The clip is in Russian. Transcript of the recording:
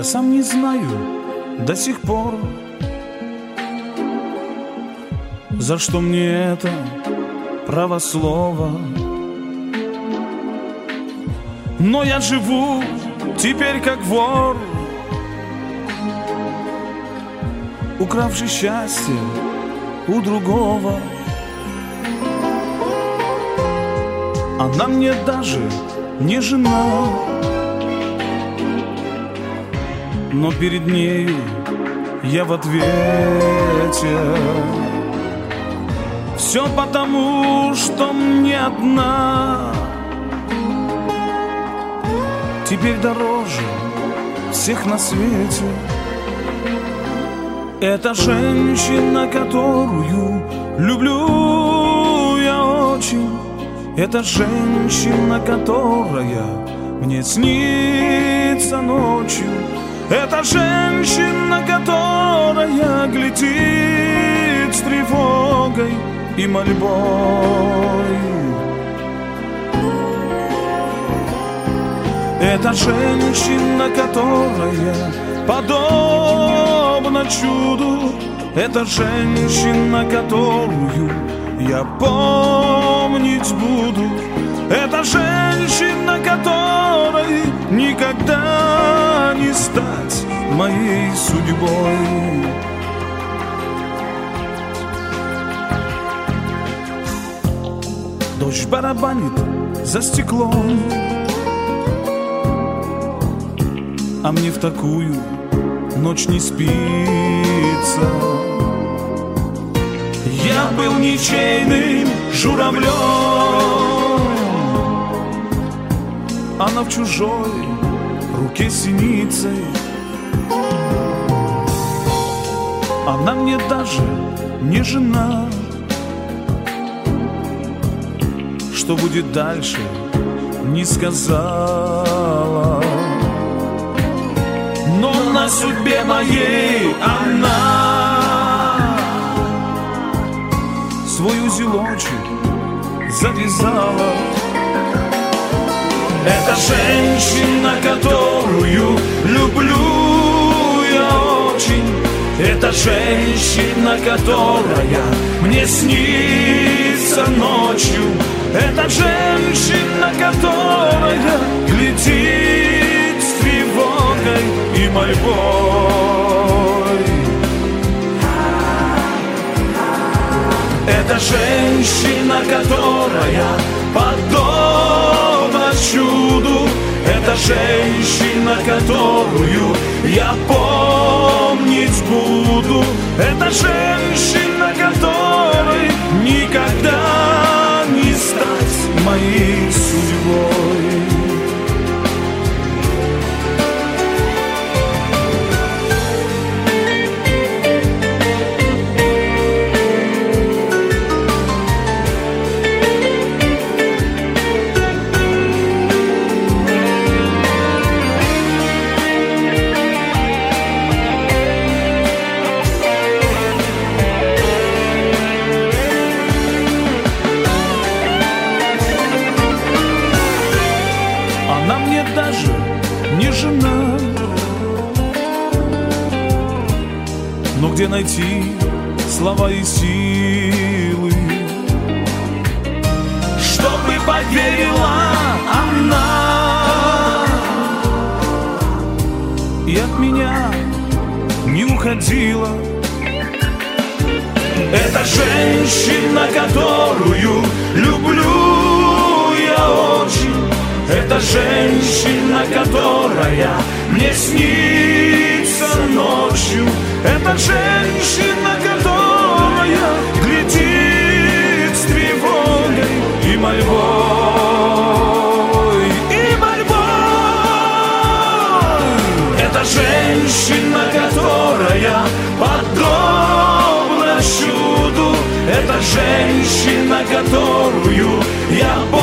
Я сам не знаю до сих пор, за что мне это право слова. Но я живу теперь как вор, укравший счастье у другого. Она мне даже не жена, но перед нею я в ответе. Все потому, что мне одна теперь дороже всех на свете. Это женщина, которую люблю я очень. Это женщина, которая мне снится ночью. Это женщина, которая глядит с тревогой и мольбой. Это женщина, которая подобна чуду. Это женщина, которую я помнить буду. Это женщина, которой никогда не стать моей судьбой. Дождь барабанит за стеклом, а мне в такую ночь не спится. Я был ничейным журавлем, она в чужой руке синицей. Она мне даже не жена. Что будет дальше, не сказала. Но на судьбе моей она свой узелочек завязала. Это женщина, которую люблю я очень. Это женщина, которая мне снится ночью. Это женщина, которая глядит с тревогой и мольбой. Это женщина, которая подобна чуду. Это женщина, которую я помнить буду. Это женщина, которой никогда не стать моей судьбой. Она мне даже не жена. Но где найти слова и силы, чтобы поверила она и от меня не уходила? Это женщина, которую люблю я очень. Это женщина, которая мне снится ночью. Это женщина, которая глядит с тревогой и мольбой. И мольбой. Это женщина, которая подобна чуду. Это женщина, которую я помню.